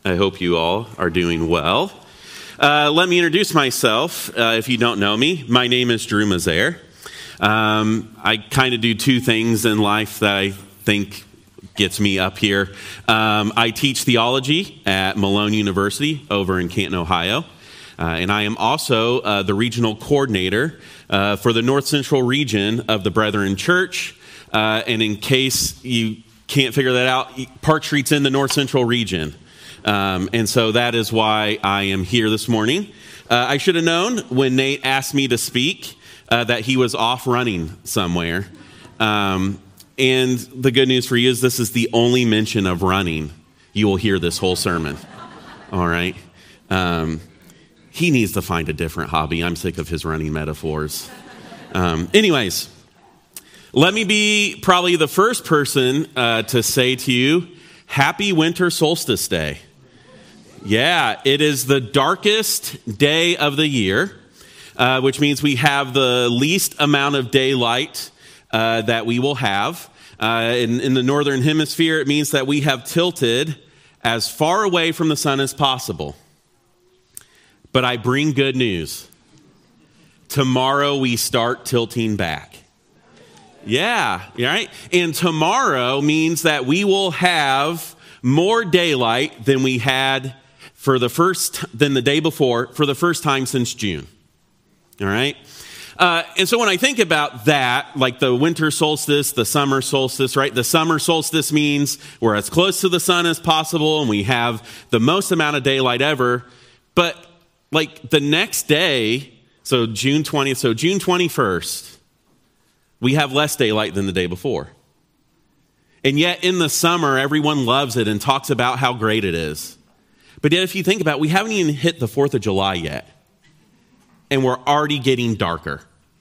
I hope you all are doing well. Let me introduce myself. If you don't know me, my name is Drew Mazaire. I kind of do two things in life that I think gets me up here. I teach theology at Malone University over in Canton, Ohio. And I am also the regional coordinator for the North Central region of the Brethren Church. And in case you can't figure that out, Park Street's in the North Central region. And so that is why I am here this morning. I should have known when Nate asked me to speak that he was off running somewhere. And the good news for you is this is the only mention of running you will hear this whole sermon. All right? He needs to find a different hobby. I'm sick of his running metaphors. Anyways, let me be probably the first person to say to you, Happy Winter Solstice Day. Yeah, it is the darkest day of the year, which means we have the least amount of daylight that we will have. In the northern hemisphere, it means that we have tilted as far away from the sun as possible. But I bring good news. Tomorrow we start tilting back. Yeah, right? And tomorrow means that we will have more daylight than we had than the day before for the first time since June. All right? And so when I think about that, like the winter solstice, the summer solstice, right? The summer solstice means we're as close to the sun as possible and we have the most amount of daylight ever. But like the next day, so June 20th, so June 21st, we have less daylight than the day before. And yet in the summer, everyone loves it and talks about how great it is. But yet if you think about it, we haven't even hit the 4th of July yet. And we're already getting darker.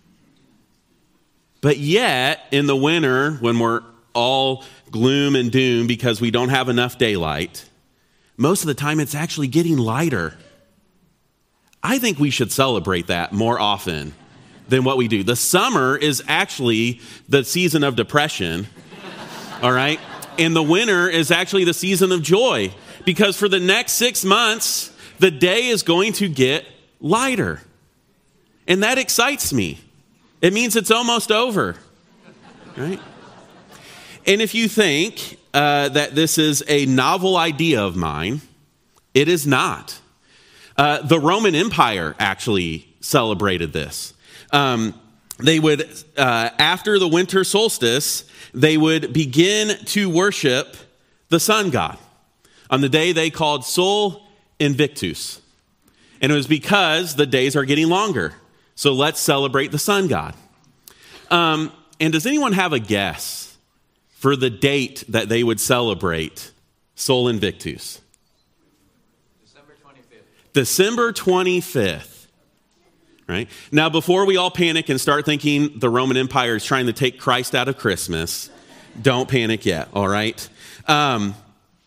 But yet in the winter, when we're all gloom and doom because we don't have enough daylight, most of the time it's actually getting lighter. I think we should celebrate that more often than what we do. The summer is actually the season of depression, all right? And the winter is actually the season of joy because for the next 6 months, the day is going to get lighter. And that excites me. It means it's almost over, right? And if you think that this is a novel idea of mine, it is not. The Roman Empire actually celebrated this. They would, after the winter solstice, they would begin to worship the sun god on the day they called Sol Invictus. And it was because the days are getting longer. So let's celebrate the sun god. And does anyone have a guess for the date that they would celebrate Sol Invictus? December 25th. Right? Now, before we all panic and start thinking the Roman Empire is trying to take Christ out of Christmas, don't panic yet, all right? The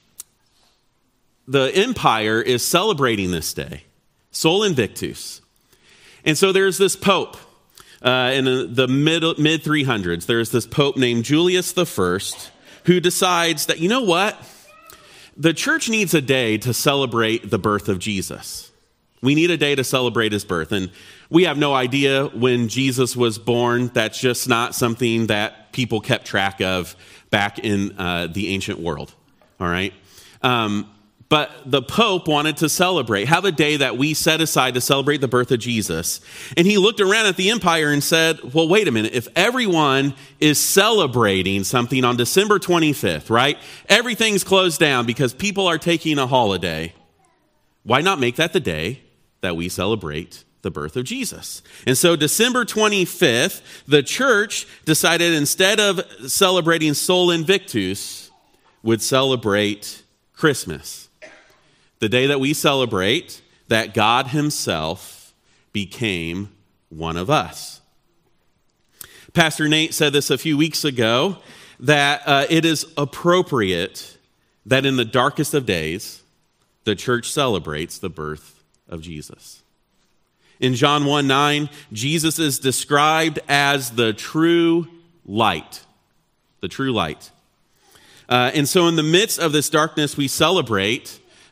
empire is celebrating this day, Sol Invictus. And so there's this pope in the mid-300s. There's this pope named Julius I who decides that, you know what? The church needs a day to celebrate the birth of Jesus. We need a day to celebrate his birth. And we have no idea when Jesus was born. That's just not something that people kept track of back in the ancient world. All right? But the Pope wanted to have a day that we set aside to celebrate the birth of Jesus. And he looked around at the empire and said, well, wait a minute. If everyone is celebrating something on December 25th, right? Everything's closed down because people are taking a holiday. Why not make that the day that we celebrate the birth of Jesus? And so December 25th, the church decided instead of celebrating Sol Invictus, would celebrate Christmas. The day that we celebrate that God himself became one of us. Pastor Nate said this a few weeks ago, that it is appropriate that in the darkest of days, the church celebrates the birth of Jesus. In John 1:9, Jesus is described as the true light. The true light. And so in the midst of this darkness, we celebrate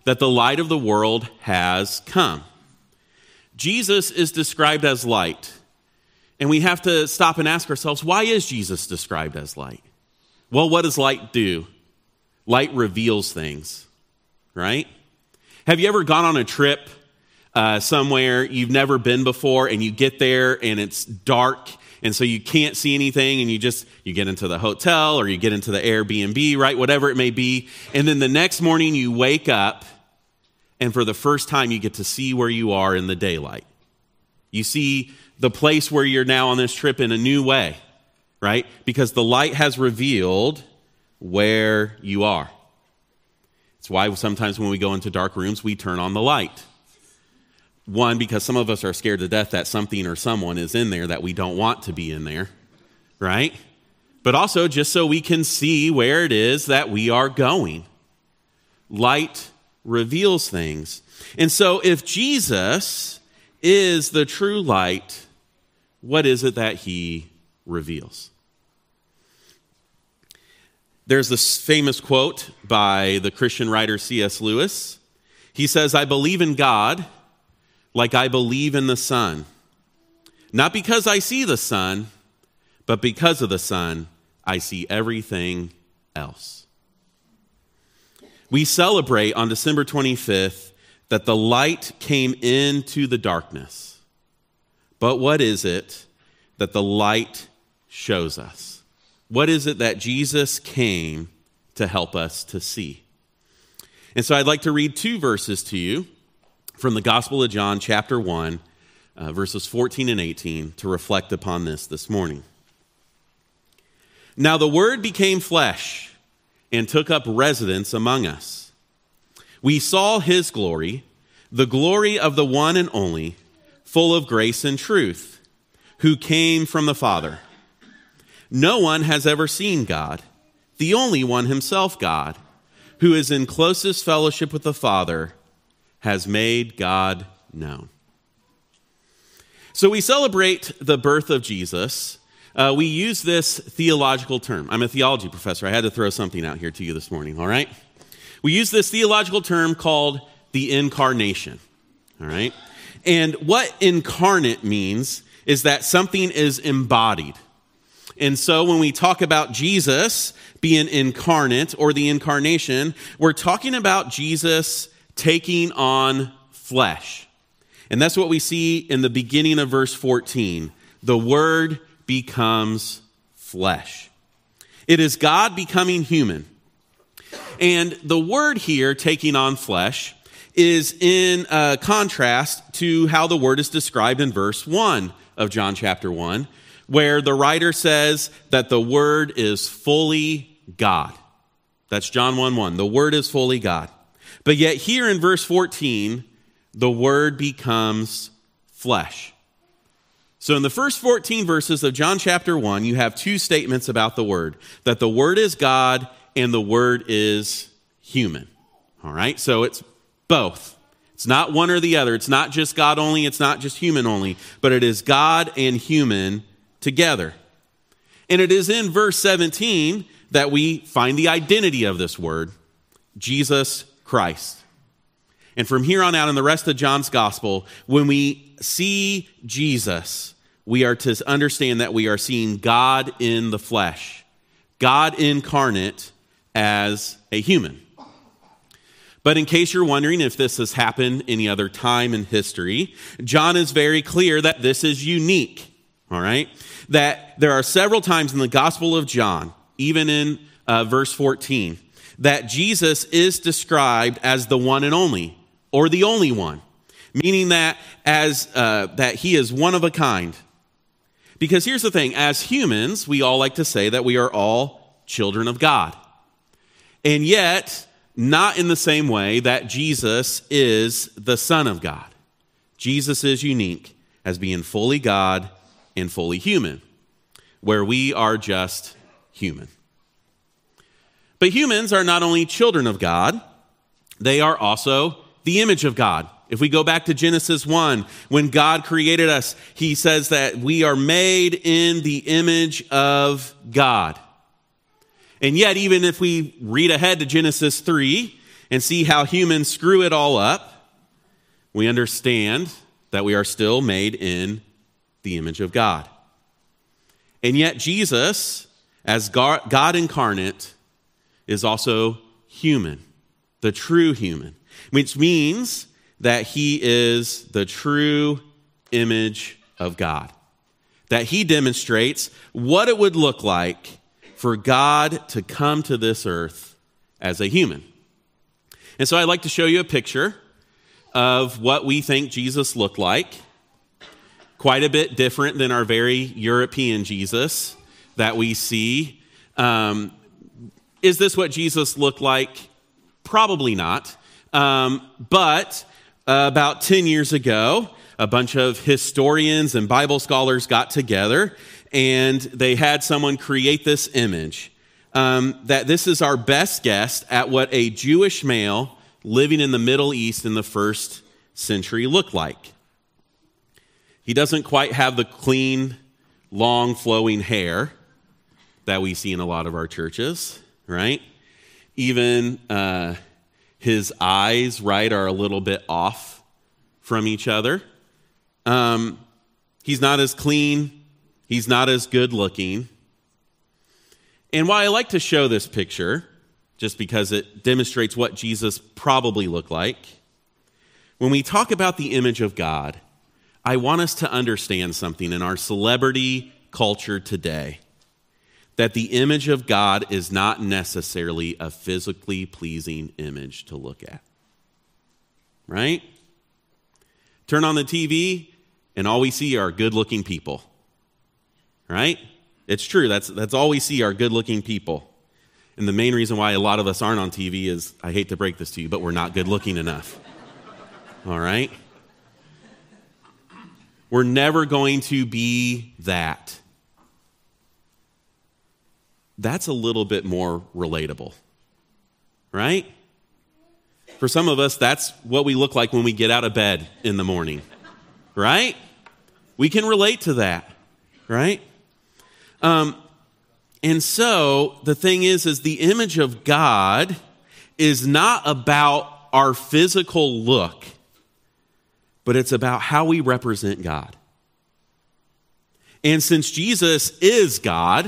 that the light of the world has come. Jesus is described as light. And we have to stop and ask ourselves, why is Jesus described as light? Well, what does light do? Light reveals things, right? Have you ever gone on a trip somewhere you've never been before, and you get there and it's dark, and so you can't see anything, and you get into the hotel or you get into the Airbnb, right? Whatever it may be. And then the next morning you wake up, and for the first time you get to see where you are in the daylight. You see the place where you're now on this trip in a new way, right? Because the light has revealed where you are. It's why sometimes when we go into dark rooms, we turn on the light. One, because some of us are scared to death that something or someone is in there that we don't want to be in there, right? But also just so we can see where it is that we are going. Light reveals things. And so if Jesus is the true light, what is it that he reveals? There's this famous quote by the Christian writer C.S. Lewis. He says, "I believe in God like I believe in the sun. Not because I see the sun, but because of the sun, I see everything else." We celebrate on December 25th that the light came into the darkness. But what is it that the light shows us? What is it that Jesus came to help us to see? And so I'd like to read two verses to you from the Gospel of John, chapter 1, verses 14 and 18, to reflect upon this morning. "Now the Word became flesh and took up residence among us. We saw his glory, the glory of the one and only, full of grace and truth, who came from the Father. No one has ever seen God, the only one himself, God, who is in closest fellowship with the Father, has made God known." So we celebrate the birth of Jesus. We use this theological term. I'm a theology professor. I had to throw something out here to you this morning, all right? We use this theological term called the incarnation, all right? And what incarnate means is that something is embodied. And so when we talk about Jesus being incarnate or the incarnation, we're talking about Jesus taking on flesh. And that's what we see in the beginning of verse 14. The Word becomes flesh. It is God becoming human. And the word here, taking on flesh, is in contrast to how the Word is described in verse 1 of John chapter 1, where the writer says that the Word is fully God. That's John 1:1. The Word is fully God. But yet here in verse 14, the Word becomes flesh. So in the first 14 verses of John chapter 1, you have two statements about the Word, that the Word is God and the Word is human. All right, so it's both. It's not one or the other. It's not just God only. It's not just human only. But it is God and human together. And it is in verse 17 that we find the identity of this Word, Jesus Christ. And from here on out in the rest of John's gospel, when we see Jesus, we are to understand that we are seeing God in the flesh, God incarnate as a human. But in case you're wondering if this has happened any other time in history, John is very clear that this is unique, all right? That there are several times in the Gospel of John, even in verse 14, that Jesus is described as the one and only, or the only one, meaning that that he is one of a kind. Because here's the thing, as humans, we all like to say that we are all children of God. And yet, not in the same way that Jesus is the Son of God. Jesus is unique as being fully God and fully human, where we are just human. But humans are not only children of God, they are also the image of God. If we go back to Genesis 1, when God created us, he says that we are made in the image of God. And yet, even if we read ahead to Genesis 3, and see how humans screw it all up, we understand that we are still made in the image of God. And yet Jesus, as God incarnate, is also human, the true human, which means that he is the true image of God, that he demonstrates what it would look like for God to come to this earth as a human. And so I'd like to show you a picture of what we think Jesus looked like. Quite a bit different than our very European Jesus that we see. Is this what Jesus looked like? Probably not. But about 10 years ago, a bunch of historians and Bible scholars got together, and they had someone create this image. That this is our best guess at what a Jewish male living in the Middle East in the first century looked like. He doesn't quite have the clean, long, flowing hair that we see in a lot of our churches, right? Even his eyes, right, are a little bit off from each other. He's not as clean. He's not as good looking. And why I like to show this picture, just because it demonstrates what Jesus probably looked like, when we talk about the image of God, I want us to understand something in our celebrity culture today, that the image of God is not necessarily a physically pleasing image to look at, right? Turn on the TV, and all we see are good-looking people, right? It's true. That's all we see are good-looking people. And the main reason why a lot of us aren't on TV is, I hate to break this to you, but we're not good-looking enough, all right? We're never going to be that. That's a little bit more relatable, right? For some of us, that's what we look like when we get out of bed in the morning, right? We can relate to that, right? And so the thing is the image of God is not about our physical look, but it's about how we represent God. And since Jesus is God,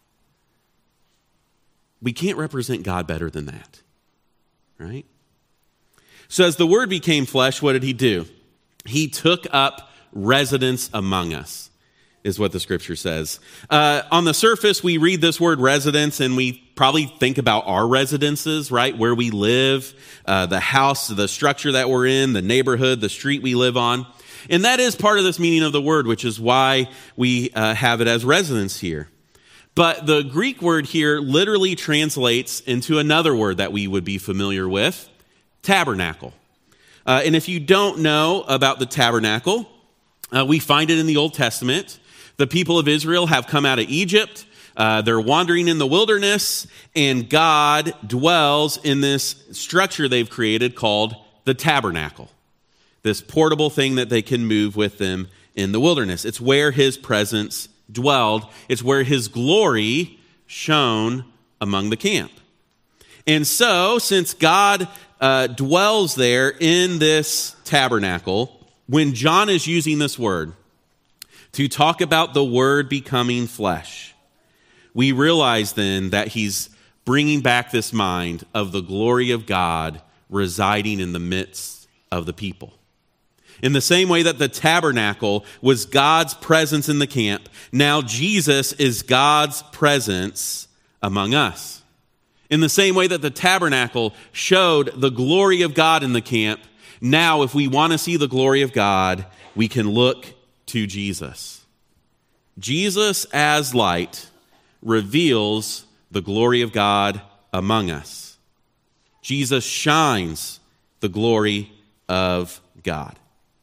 we can't represent God better than that, right? So as the Word became flesh, what did he do? He took up residence among us, is what the Scripture says. On the surface, we read this word residence, and we probably think about our residences, right? Where we live, the house, the structure that we're in, the neighborhood, the street we live on. And that is part of this meaning of the word, which is why we have it as residence here. But the Greek word here literally translates into another word that we would be familiar with, tabernacle. And if you don't know about the tabernacle, we find it in the Old Testament. The people of Israel have come out of Egypt. They're wandering in the wilderness, and God dwells in this structure they've created called the tabernacle, this portable thing that they can move with them in the wilderness. It's where his presence dwelled. It's where his glory shone among the camp. And so, since God dwells there in this tabernacle, when John is using this word to talk about the Word becoming flesh, we realize then that he's bringing back this mind of the glory of God residing in the midst of the people. In the same way that the tabernacle was God's presence in the camp, now Jesus is God's presence among us. In the same way that the tabernacle showed the glory of God in the camp, now if we want to see the glory of God, we can look to Jesus. Jesus as light reveals the glory of God among us. Jesus shines the glory of God.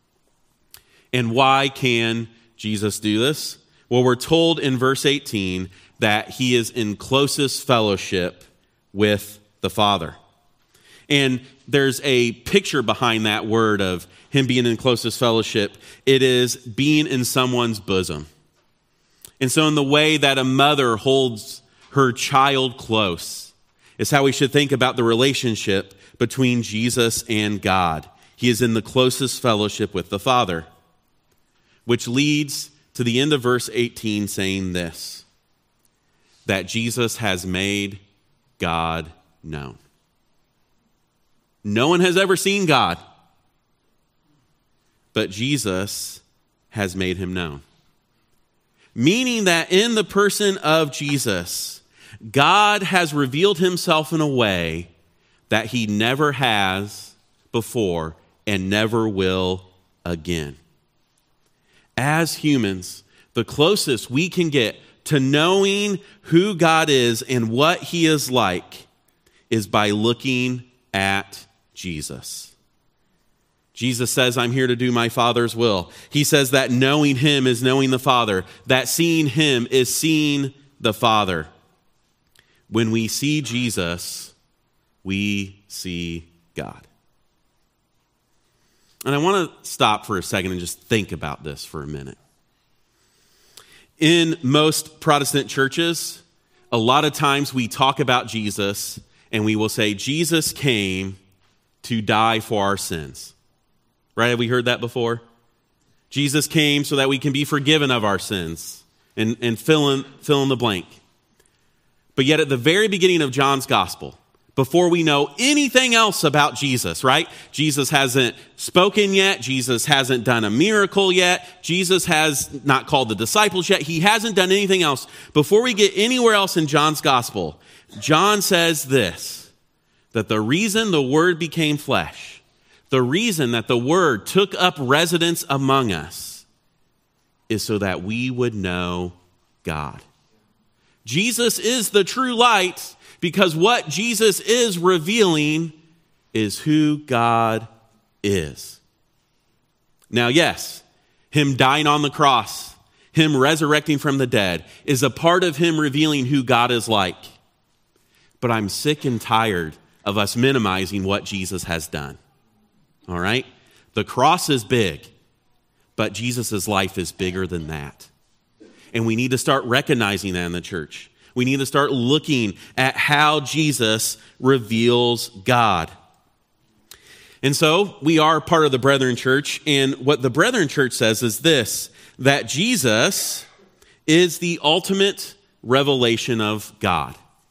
And why can Jesus do this? Well, we're told in verse 18 that he is in closest fellowship with the Father. And there's a picture behind that word of him being in closest fellowship. It is being in someone's bosom. And so in the way that a mother holds her child close It's how we should think about the relationship between Jesus and God. He is in the closest fellowship with the Father, which leads to the end of verse 18 saying this, that Jesus has made God known. No one has ever seen God, but Jesus has made him known. Meaning that in the person of Jesus, God has revealed himself in a way that he never has before and never will again. As humans, the closest we can get to knowing who God is and what he is like is by looking at Jesus. Jesus says, I'm here to do my Father's will. He says that knowing him is knowing the Father, that seeing him is seeing the Father. When we see Jesus, we see God. And I want to stop for a second and just think about this for a minute. In most Protestant churches, a lot of times we talk about Jesus and we will say, Jesus came to die for our sins. Right? Have we heard that before? Jesus came so that we can be forgiven of our sins and fill in the blank. But yet at the very beginning of John's gospel, before we know anything else about Jesus, right? Jesus hasn't spoken yet. Jesus hasn't done a miracle yet. Jesus has not called the disciples yet. He hasn't done anything else. Before we get anywhere else in John's gospel, John says this, that the reason the Word became flesh, the reason that the Word took up residence among us is so that we would know God. Jesus is the true light because what Jesus is revealing is who God is. Now, yes, him dying on the cross, him resurrecting from the dead is a part of him revealing who God is like. But I'm sick and tired of us minimizing what Jesus has done. All right? The cross is big, but Jesus' life is bigger than that. And we need to start recognizing that in the church. We need to start looking at how Jesus reveals God. And so we are part of the Brethren Church, and what the Brethren Church says is this, that Jesus is the ultimate revelation of God.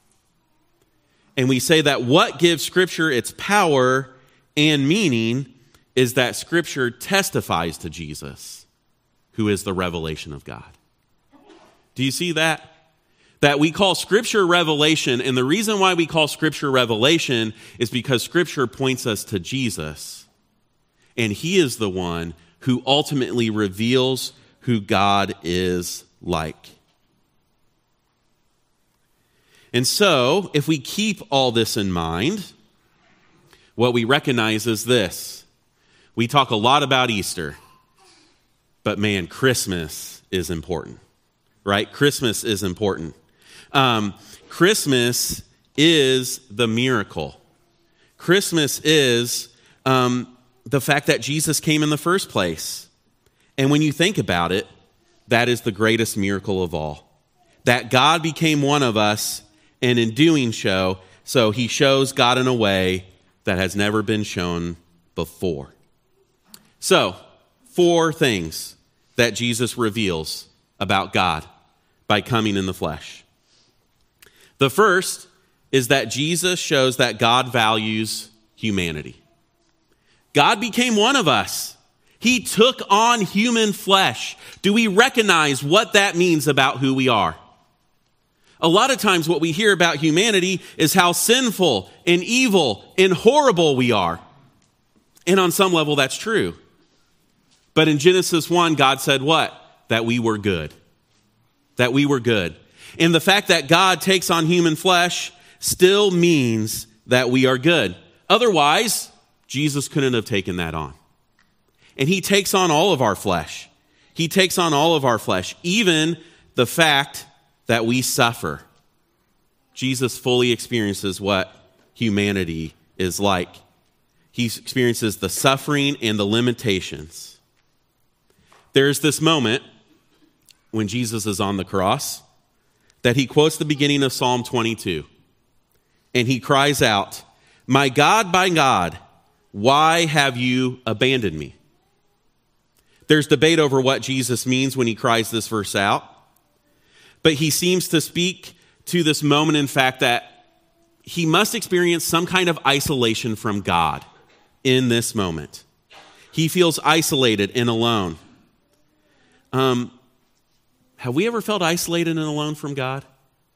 And we say that what gives Scripture its power and meaning is that Scripture testifies to Jesus, who is the revelation of God. Do you see that? That we call Scripture revelation, and the reason why we call Scripture revelation is because Scripture points us to Jesus, and he is the one who ultimately reveals who God is like. And so, if we keep all this in mind, what we recognize is this. We talk a lot about Easter, but man, Christmas is important, right? Christmas is important. Christmas is the miracle. Christmas is the fact that Jesus came in the first place. And when you think about it, that is the greatest miracle of all. That God became one of us, and in doing so he shows God in a way that has never been shown before. So, 4 things that Jesus reveals about God by coming in the flesh. The first is that Jesus shows that God values humanity. God became one of us. He took on human flesh. Do we recognize what that means about who we are? A lot of times what we hear about humanity is how sinful and evil and horrible we are. And on some level that's true. But in Genesis 1, God said what? That we were good. That we were good. And the fact that God takes on human flesh still means that we are good. Otherwise, Jesus couldn't have taken that on. And he takes on all of our flesh. He takes on all of our flesh, even the fact that we suffer. Jesus fully experiences what humanity is like. He experiences the suffering and the limitations. There's this moment when Jesus is on the cross that he quotes the beginning of Psalm 22. and he cries out, my God, why have you abandoned me?" There's debate over what Jesus means when he cries this verse out, but he seems to speak to this moment, in fact, that he must experience some kind of isolation from God in this moment. He feels isolated and alone. Have we ever felt isolated and alone from God?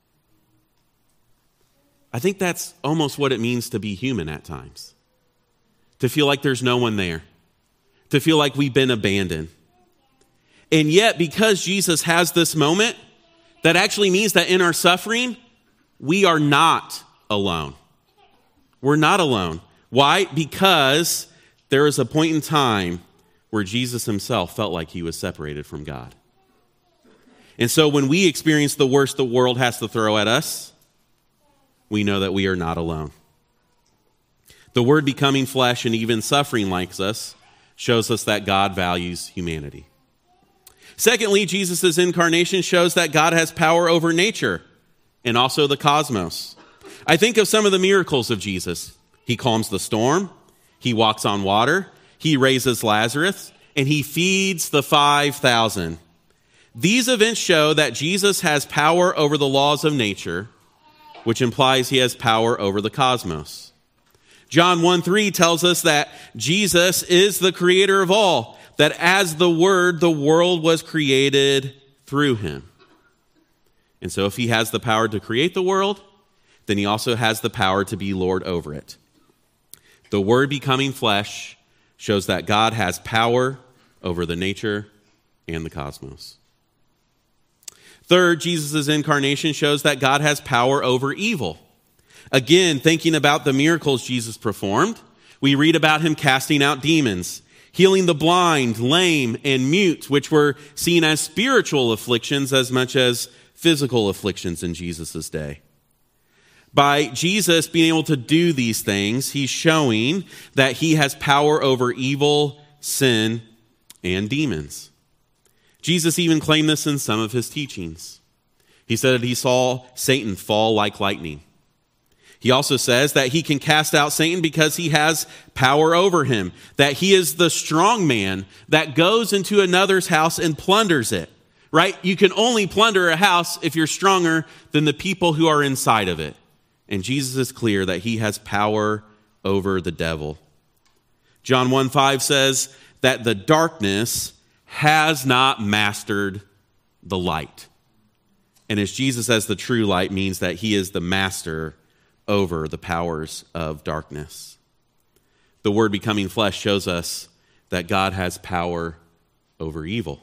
I think that's almost what it means to be human at times. To feel like there's no one there. To feel like we've been abandoned. And yet, because Jesus has this moment, that actually means that in our suffering, we are not alone. We're not alone. Why? Because there is a point in time where Jesus himself felt like he was separated from God. And so when we experience the worst the world has to throw at us, we know that we are not alone. The Word becoming flesh and even suffering like us shows us that God values humanity. Secondly, Jesus' incarnation shows that God has power over nature and also the cosmos. I think of some of the miracles of Jesus. He calms the storm, he walks on water, he raises Lazarus, and he feeds the 5,000. These events show that Jesus has power over the laws of nature, which implies he has power over the cosmos. John 1:3 tells us that Jesus is the creator of all, that as the Word, the world was created through him. And so if he has the power to create the world, then he also has the power to be Lord over it. The Word becoming flesh shows that God has power over the nature and the cosmos. Third, Jesus' incarnation shows that God has power over evil. Again, thinking about the miracles Jesus performed, we read about him casting out demons, healing the blind, lame, and mute, which were seen as spiritual afflictions as much as physical afflictions in Jesus' day. By Jesus being able to do these things, he's showing that he has power over evil, sin, and demons. Jesus even claimed this in some of his teachings. He said that he saw Satan fall like lightning. He also says that he can cast out Satan because he has power over him, that he is the strong man that goes into another's house and plunders it, right? You can only plunder a house if you're stronger than the people who are inside of it. And Jesus is clear that he has power over the devil. John 1:5 says that the darkness has not mastered the light. And as Jesus as the true light means that he is the master over the powers of darkness. The Word becoming flesh shows us that God has power over evil.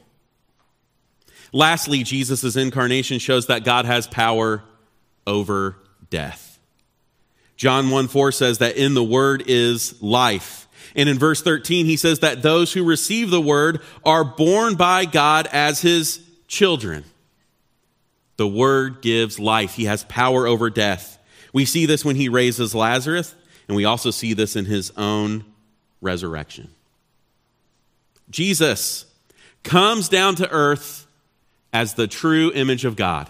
Lastly, Jesus' incarnation shows that God has power over death. John 1:4 says that in the Word is life. And in verse 13, he says that those who receive the Word are born by God as his children. The Word gives life. He has power over death. We see this when he raises Lazarus, and we also see this in his own resurrection. Jesus comes down to earth as the true image of God.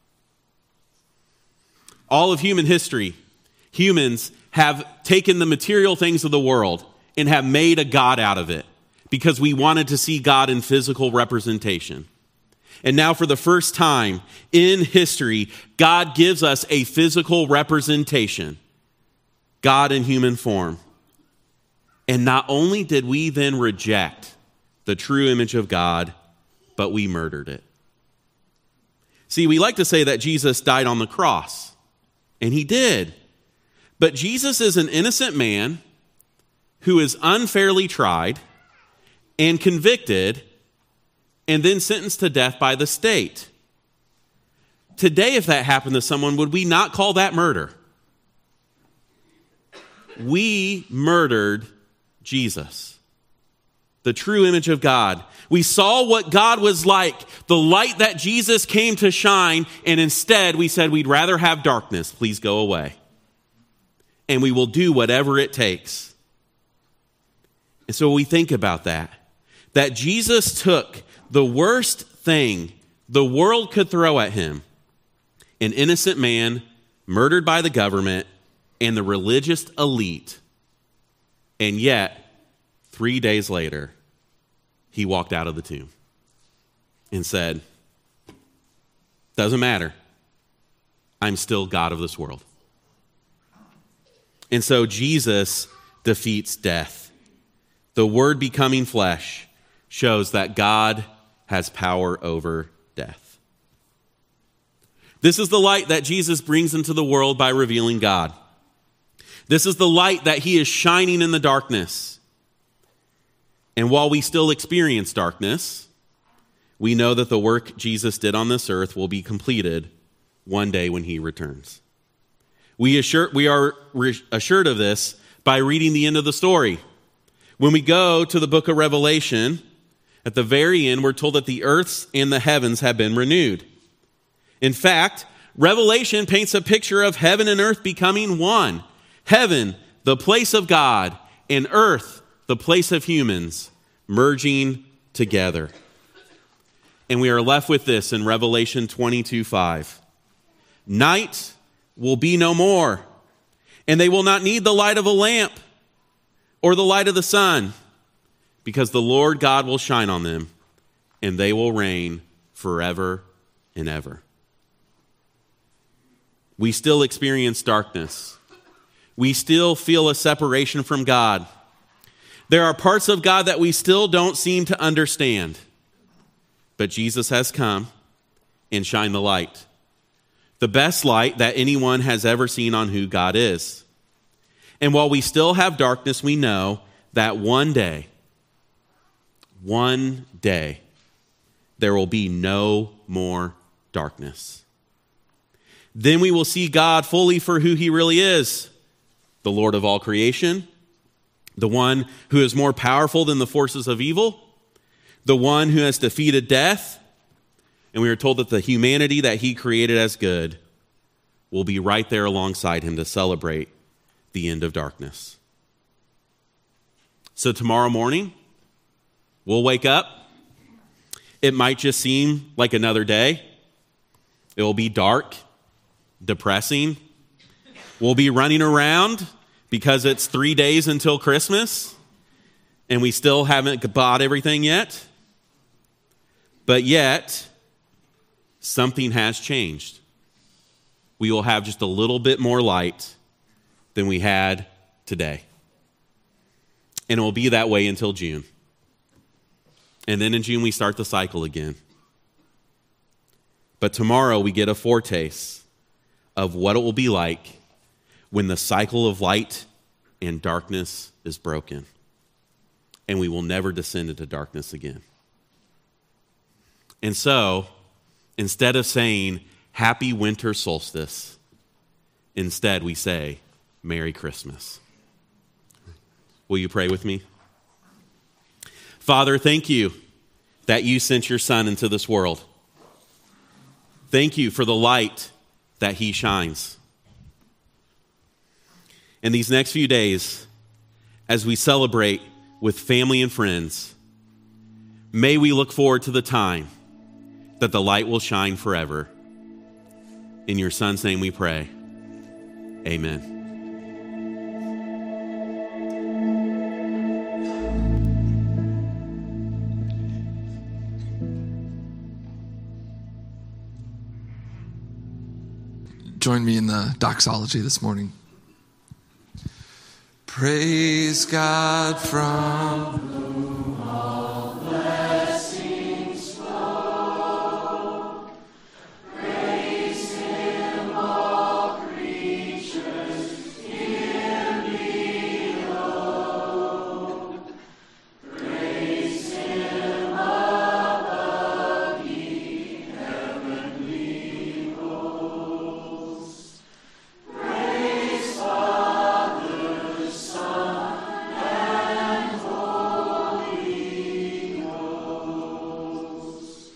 All of human history, humans have taken the material things of the world and have made a God out of it because we wanted to see God in physical representation. And now for the first time in history, God gives us a physical representation, God in human form. And not only did we then reject the true image of God, but we murdered it. See, we like to say that Jesus died on the cross, and he did. But Jesus is an innocent man who is unfairly tried and convicted and then sentenced to death by the state. Today, if that happened to someone, would we not call that murder? We murdered Jesus, the true image of God. We saw what God was like, the light that Jesus came to shine, and instead we said we'd rather have darkness. Please go away. And we will do whatever it takes. And so we think about that Jesus took the worst thing the world could throw at him, an innocent man murdered by the government, and the religious elite. And yet, 3 days later, he walked out of the tomb and said, doesn't matter. I'm still God of this world. And so Jesus defeats death. The Word becoming flesh shows that God has power over death. This is the light that Jesus brings into the world by revealing God. This is the light that he is shining in the darkness. And while we still experience darkness, we know that the work Jesus did on this earth will be completed one day when he returns. We are assured of this by reading the end of the story. When we go to the book of Revelation, at the very end, we're told that the earths and the heavens have been renewed. In fact, Revelation paints a picture of heaven and earth becoming one. Heaven, the place of God, and earth, the place of humans, merging together. And we are left with this in Revelation 22:5. Night will be no more, and they will not need the light of a lamp or the light of the sun, because the Lord God will shine on them, and they will reign forever and ever. We still experience darkness. We still feel a separation from God. There are parts of God that we still don't seem to understand. But Jesus has come and shined the light. The best light that anyone has ever seen on who God is. And while we still have darkness, we know that one day, there will be no more darkness. Then we will see God fully for who he really is, the Lord of all creation, the one who is more powerful than the forces of evil, the one who has defeated death. And we are told that the humanity that he created as good will be right there alongside him to celebrate the end of darkness. So tomorrow morning, we'll wake up. It might just seem like another day. It will be dark, depressing. We'll be running around because it's 3 days until Christmas, and we still haven't bought everything yet. But yet, something has changed. We will have just a little bit more light than we had today. And it will be that way until June. And then in June, we start the cycle again. But tomorrow, we get a foretaste of what it will be like when the cycle of light and darkness is broken. And we will never descend into darkness again. And so, instead of saying, Happy Winter Solstice, instead we say, Merry Christmas. Will you pray with me? Father, thank you that you sent your Son into this world. Thank you for the light that he shines. In these next few days, as we celebrate with family and friends, may we look forward to the time that the light will shine forever. In your Son's name we pray. Amen. Join me in the doxology this morning. Praise God from whom all blessings flow. Praise him, all creatures here below. Praise him above, ye heavenly hosts. Praise Father, Son, and Holy Ghost.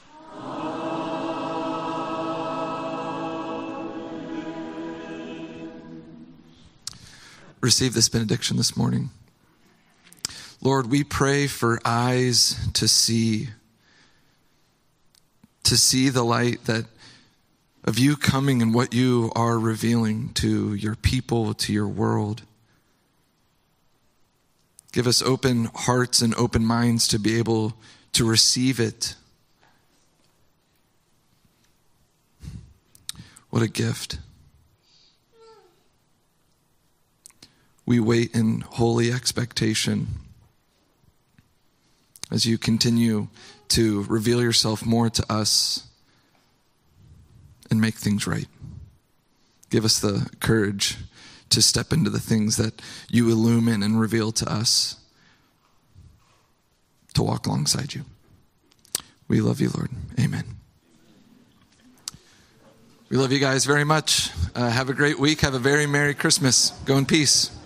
Receive this benediction this morning. Lord, we pray for eyes to see the light that of you coming and what you are revealing to your people, to your world. Give us open hearts and open minds to be able to receive it. What a gift. We wait in holy expectation as you continue to reveal yourself more to us and make things right. Give us the courage to step into the things that you illumine and reveal to us, to walk alongside you. We love you, Lord. Amen. We love you guys very much. Have a great week. Have a very Merry Christmas. Go in peace.